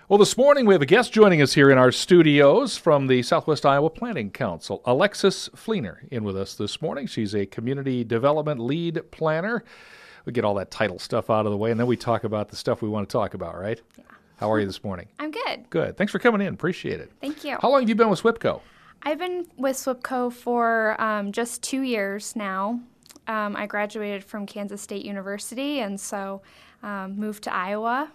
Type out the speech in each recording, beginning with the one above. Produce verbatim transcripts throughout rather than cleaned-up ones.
Well, this morning we have a guest joining us here in our studios from the Southwest Iowa Planning Council. Alexis Fleener in with us this morning. She's a community development lead planner. We get all that title stuff out of the way, and then we talk about the stuff we want to talk about, right? Yeah. How are you this morning? I'm good. Good. Thanks for coming in. Appreciate it. Thank you. How long have you been with SWPCO? I've been with SWPCO for um, just two years now. Um, I graduated from Kansas State University, and so um, moved to Iowa,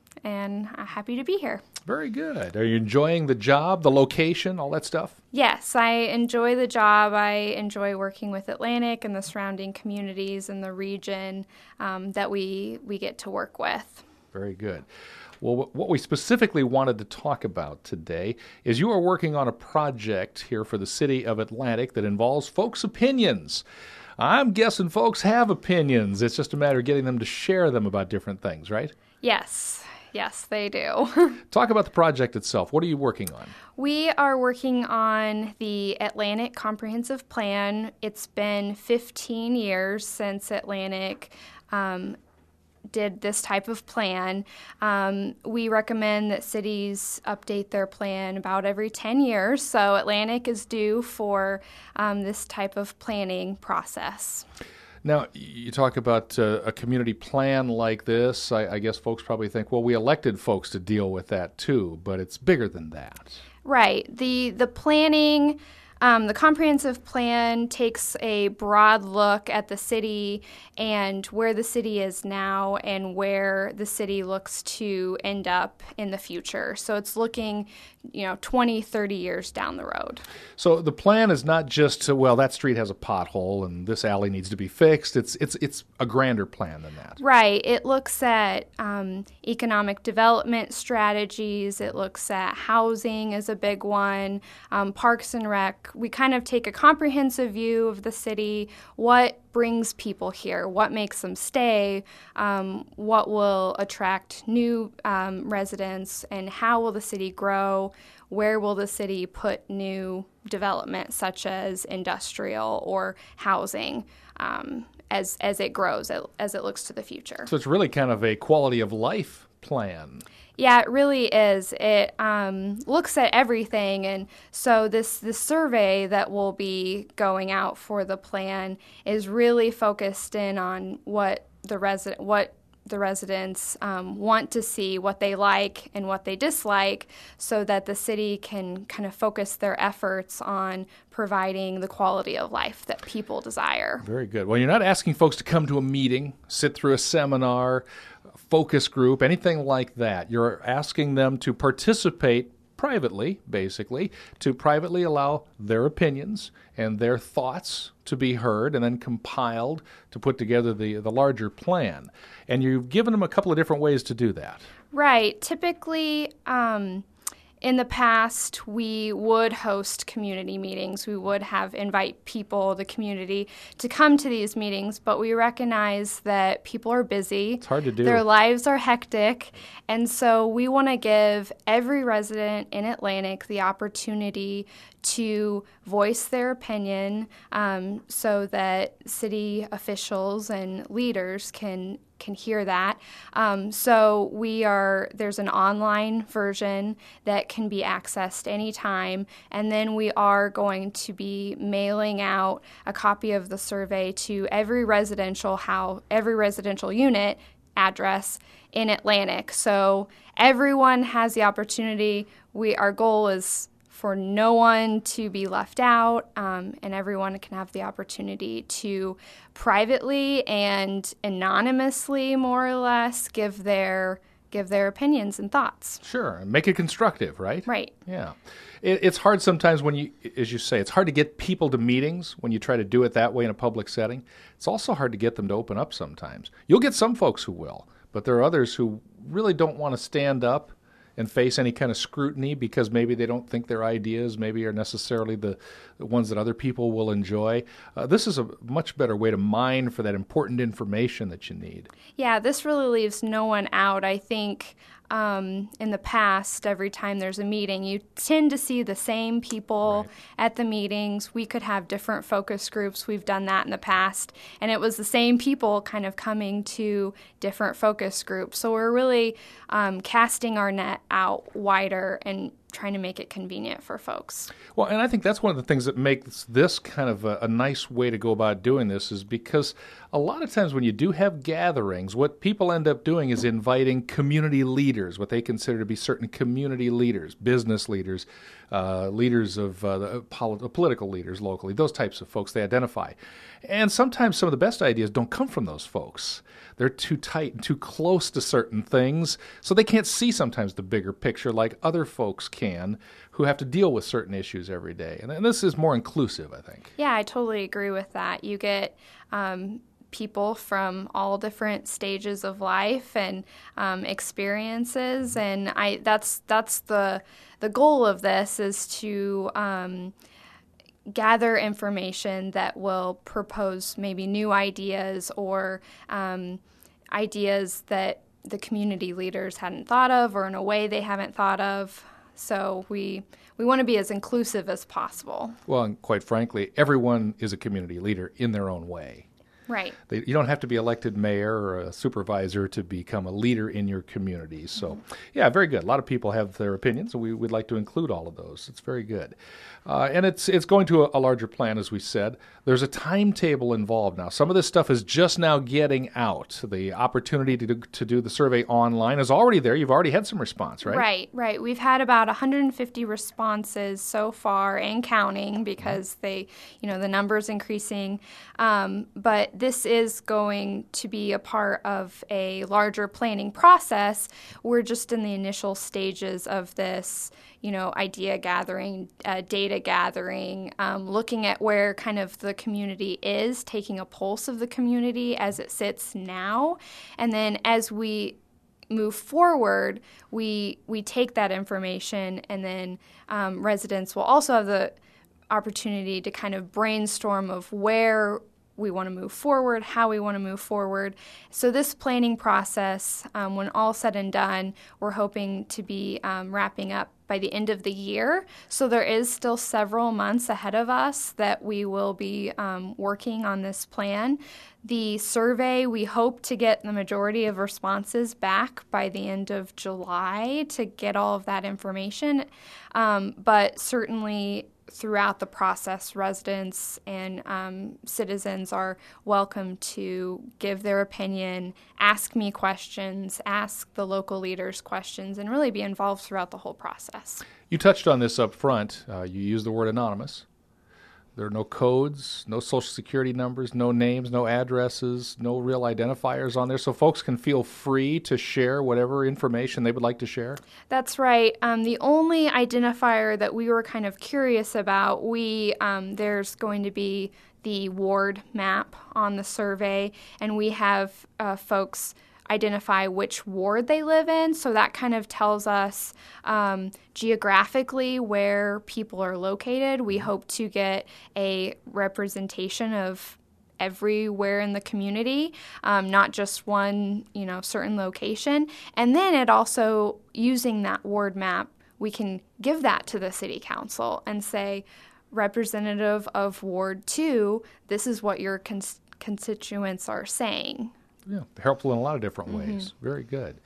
and I'm happy to be here. Very good. Are you enjoying the job, the location, all that stuff? Yes, I enjoy the job. I enjoy working with Atlantic and the surrounding communities in the region um, that we, we get to work with. Very good. Well, what we specifically wanted to talk about today is you are working on a project here for the city of Atlantic that involves folks' opinions. I'm guessing folks have opinions. It's just a matter of getting them to share them about different things, right? Yes. Yes, they do. Talk about the project itself. What are you working on? We are working on the Atlantic Comprehensive Plan. It's been fifteen years since Atlantic um, did this type of plan. Um, we recommend that cities update their plan about every ten years, so Atlantic is due for um, this type of planning process. Now, you talk about uh, a community plan like this. I, I guess folks probably think, well, we elected folks to deal with that too, but it's bigger than that. Right. The the planning, um, the comprehensive plan takes a broad look at the city and where the city is now and where the city looks to end up in the future. So it's looking, you know, twenty, thirty years down the road. So the plan is not just to, well, that street has a pothole and this alley needs to be fixed. It's it's it's a grander plan than that. Right. It looks at um, economic development strategies. It looks at housing as a big one, um, parks and rec. We kind of take a comprehensive view of the city, what brings people here, what makes them stay, um, what will attract new um, residents, and how will the city grow, where will the city put new development such as industrial or housing um, as, as it grows, as it looks to the future. So it's really kind of a quality of life plan. Yeah, it really is. It um, looks at everything, and so this this survey that will be going out for the plan is really focused in on what the resident what the residents um, want to see, what they like and what they dislike, so that the city can kind of focus their efforts on providing the quality of life that people desire. Very good. Well, you're not asking folks to come to a meeting, sit through a seminar, focus group, anything like that. You're asking them to participate privately, basically, to privately allow their opinions and their thoughts to be heard and then compiled to put together the, the larger plan. And you've given them a couple of different ways to do that. Right. Typically, um, in the past, we would host community meetings. We would have invite people, the community, to come to these meetings, but we recognize that people are busy. It's hard to do. Their lives are hectic, and so we want to give every resident in Atlantic the opportunity to voice their opinion um, so that city officials and leaders can can hear that. Um, so we are there's an online version that can be accessed anytime, and then we are going to be mailing out a copy of the survey to every residential house, every residential unit address in Atlantic. So everyone has the opportunity. We our goal is for no one to be left out, um, and everyone can have the opportunity to privately and anonymously, more or less, give their give their opinions and thoughts. Sure, and make it constructive, right? Right. Yeah. It, it's hard sometimes when you, as you say, it's hard to get people to meetings when you try to do it that way in a public setting. It's also hard to get them to open up sometimes. You'll get some folks who will, but there are others who really don't want to stand up and face any kind of scrutiny because maybe they don't think their ideas maybe are necessarily the, the ones that other people will enjoy. Uh, this is a much better way to mine for that important information that you need. Yeah, this really leaves no one out. I think um, in the past, every time there's a meeting, you tend to see the same people right. at the meetings. We could have different focus groups. We've done that in the past. And it was the same people kind of coming to different focus groups. So we're really um, casting our net out wider and trying to make it convenient for folks. Well, and I think that's one of the things that makes this kind of a, a nice way to go about doing this is because a lot of times when you do have gatherings, what people end up doing is inviting community leaders, what they consider to be certain community leaders, business leaders, uh, leaders of uh, the pol- political leaders locally, those types of folks they identify. And sometimes some of the best ideas don't come from those folks. They're too tight and too close to certain things, so they can't see sometimes the bigger picture like other folks can who have to deal with certain issues every day. And, and this is more inclusive, I think. Yeah, I totally agree with that. You get um, people from all different stages of life and um, experiences, and I that's that's the the goal of this is to um, gather information that will propose maybe new ideas or um, ideas that the community leaders hadn't thought of or in a way they haven't thought of. So we we want to be as inclusive as possible. Well, and quite frankly, everyone is a community leader in their own way. Right. They, you don't have to be elected mayor or a supervisor to become a leader in your community. So, mm-hmm. yeah, very good. A lot of people have their opinions, and we would like to include all of those. It's very good. Uh, and it's it's going to a, a larger plan, as we said. There's a timetable involved now. Some of this stuff is just now getting out. The opportunity to do, to do the survey online is already there. You've already had some response, right? Right, right. We've had about one hundred fifty responses so far and counting because mm-hmm. they, you know, the number's increasing. Um, but this is going to be a part of a larger planning process. We're just in the initial stages of this, you know, idea gathering, uh, data gathering, um, looking at where kind of the community is, taking a pulse of the community as it sits now. And then as we move forward, we we take that information, and then um, residents will also have the opportunity to kind of brainstorm of where we want to move forward, how we want to move forward. So this planning process, um, when all said and done, we're hoping to be um, wrapping up by the end of the year. So there is still several months ahead of us that we will be um, working on this plan. The survey, we hope to get the majority of responses back by the end of July to get all of that information. Um, but certainly throughout the process, residents and um, citizens are welcome to give their opinion, ask me questions, ask the local leaders questions, and really be involved throughout the whole process. You touched on this up front. Uh, you used the word anonymous. There are no codes, no social security numbers, no names, no addresses, no real identifiers on there, so folks can feel free to share whatever information they would like to share? That's right. Um, the only identifier that we were kind of curious about, we um, there's going to be the ward map on the survey, and we have uh, folks identify which ward they live in, so that kind of tells us um, geographically where people are located. We hope to get a representation of everywhere in the community, um, not just one, you know, certain location. And then it also, using that ward map, we can give that to the city council and say, representative of Ward two, this is what your cons- constituents are saying. Yeah, helpful in a lot of different Mm-hmm. ways. Very good.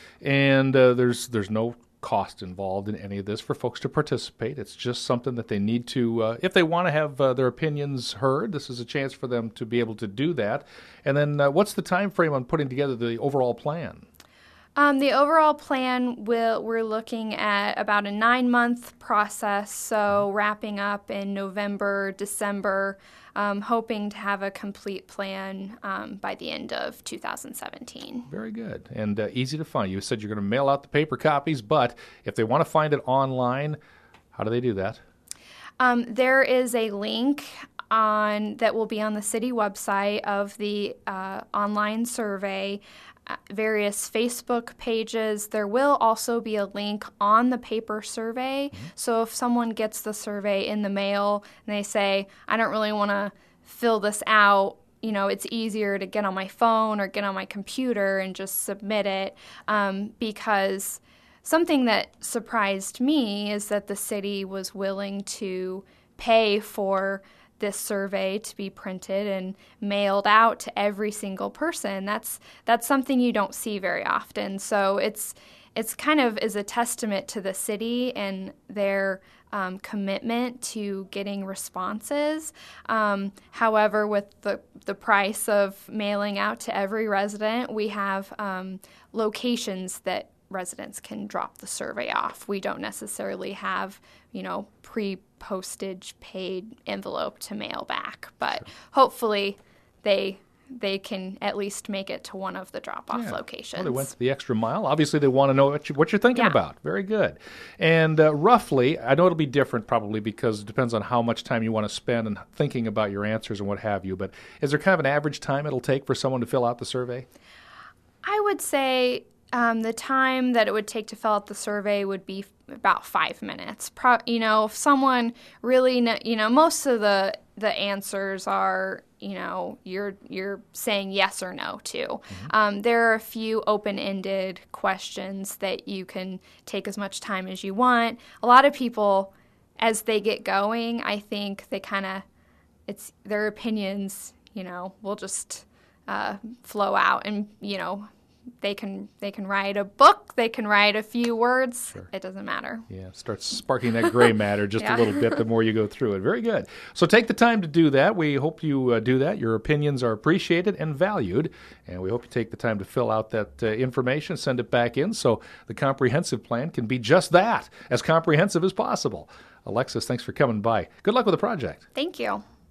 And uh, there's there's no cost involved in any of this for folks to participate. It's just something that they need to, uh, if they want to have uh, their opinions heard, this is a chance for them to be able to do that. And then uh, what's the time frame on putting together the overall plan? Um, the overall plan, will, we're looking at about a nine-month process, so wrapping up in November, December, um, hoping to have a complete plan um, by the end of two thousand seventeen. Very good. And uh, easy to find. You said you're going to mail out the paper copies, but if they want to find it online, how do they do that? Um, there is a link on that will be on the city website of the uh, online survey. Uh, various Facebook pages. There will also be a link on the paper survey. Mm-hmm. So if someone gets the survey in the mail and they say, I don't really want to fill this out, you know, it's easier to get on my phone or get on my computer and just submit it, um, because something that surprised me is that the city was willing to pay for this survey to be printed and mailed out to every single person. That's that's something you don't see very often. So it's it's kind of is a testament to the city and their um, commitment to getting responses. Um, however, with the the price of mailing out to every resident, we have um, locations that residents can drop the survey off. We don't necessarily have, you know, pre-postage paid envelope to mail back, but sure. hopefully they they can at least make it to one of the drop-off yeah. locations. Well, they went the extra mile. Obviously, they want to know what, you, what you're thinking yeah. about. Very good. And uh, roughly, I know it'll be different probably because it depends on how much time you want to spend and thinking about your answers and what have you, but is there kind of an average time it'll take for someone to fill out the survey? I would say Um, the time that it would take to fill out the survey would be f- about five minutes. Pro- you know, if someone really, kn- you know, most of the the answers are, you know, you're you're saying yes or no to. Mm-hmm. Um, there are a few open-ended questions that you can take as much time as you want. A lot of people, as they get going, I think they kind of, it's their opinions, you know, will just uh, flow out, and you know. They can they can write a book, they can write a few words. Sure. It doesn't matter. Yeah, starts sparking that gray matter just yeah. a little bit the more you go through it. Very good. So take the time to do that. We hope you uh, do that. Your opinions are appreciated and valued, and we hope you take the time to fill out that uh, information, send it back in so the comprehensive plan can be just that, as comprehensive as possible. Alexis, thanks for coming by. Good luck with the project. Thank you.